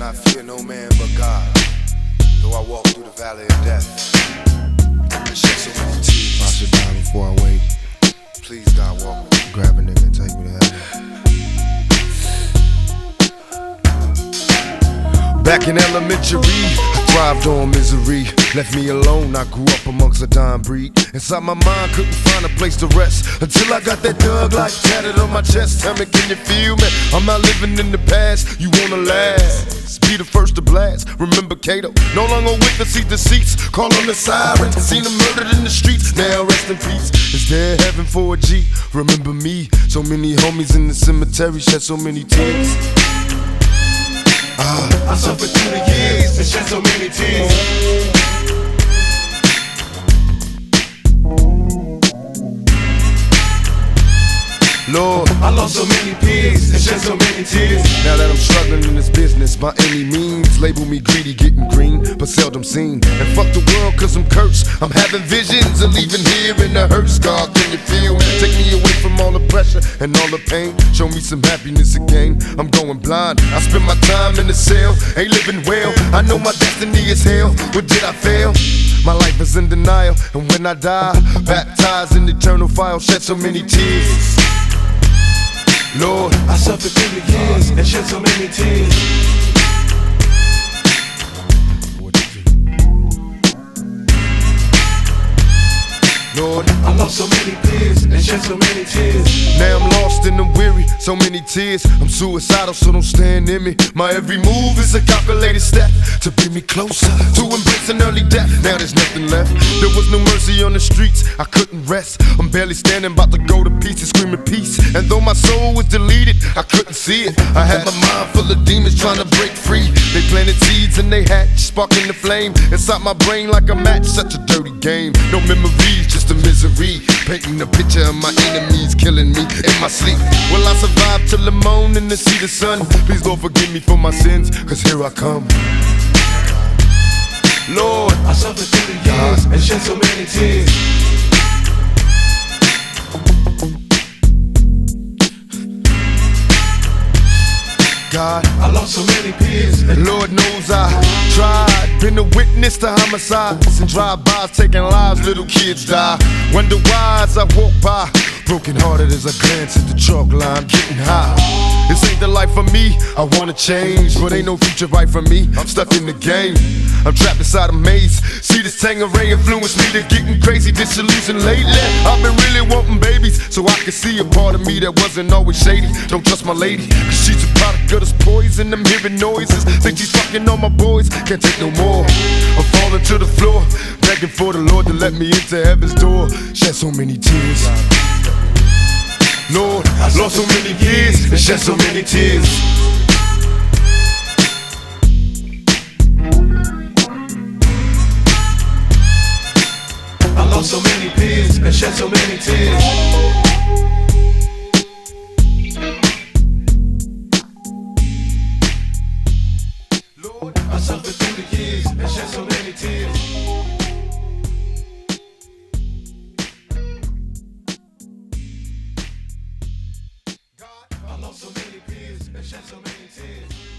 not fear no man but God. Though I walk through the valley of death, and shed so many tears. I should die before I wake. Please, God, walk with me. Grab a nigga and take me to heaven. Back in elementary, I thrived on misery. Left me alone, I grew up amongst a dying breed. Inside my mind, couldn't find a place to rest until I got that Thug Life tatted on my chest. Tell me, can you feel me? I'm not living in the past, you wanna last. Be the first to blast, remember Kato. No longer with the seat deceits. Call on the sirens, seen them murdered in the streets. Now rest in peace, is there heaven for a G? Remember me, so many homies in the cemetery shed so many tears. I suffered through the years and shed so many tears. Lord, I lost so many peers and shed so many tears. now that I'm struggling in this business, by any means, label me greedy, getting green, but seldom seen. And fuck the world, cause I'm cursed. I'm having visions of leaving here in the hearse. God, can you feel me? Take me away from all the pressure and all the pain. Show me some happiness again. I'm going blind. I spend my time in the cell, ain't living well. I know my destiny is hell. But did I fail? My life is in denial, and when I die, baptized in eternal fire, shed so many tears. Lord, I suffered through the years and shed so many tears. Lord, I lost so many peers and shed so many tears. now I'm lost and I'm weary, so many tears. I'm suicidal, so don't stand in me. My every move is a calculated step to bring me closer to embracing early death. Now there's nothing left. There was no mercy on the streets, I couldn't rest. I'm barely standing, about to go to pieces, screaming peace. And though my soul was deleted, I couldn't see it. I had my mind full of demons trying to break free. They planted seeds and they hatched, sparking the flame inside my brain like a match. Such a dirty game, no memories, just a misery. Painting a picture of my enemies killing me in my sleep. Will I survive till the morning to see the sun? Please Lord forgive me for my sins, cause here I come. Lord, I suffered through the years and shed so many tears. God, I lost so many peers. and Lord knows I tried. Been a witness to homicides and drive-bys taking lives, little kids die. Wonder why as I walk by, broken hearted as I glance at the chalk line, getting high. This ain't the life for me, I wanna change, but ain't no future right for me. I'm stuck in the game, I'm trapped inside a maze. See this Tangeray influence me to getting crazy, disillusioned lately. I've been really wanting babies, so I can see a part of me that wasn't always shady. Don't trust my lady, cause she's a product of this poison. I'm hearing noises, think she's fucking on my boys. Can't take no more, I'm falling to the floor, begging for the Lord to let me into heaven's door. Shed so many tears. Lord, I lost so many years and shed so many tears. I lost so many peers and shed so many tears. Lord, I suffered through the years and shed so many tears. I lost so many peers and shed so many tears.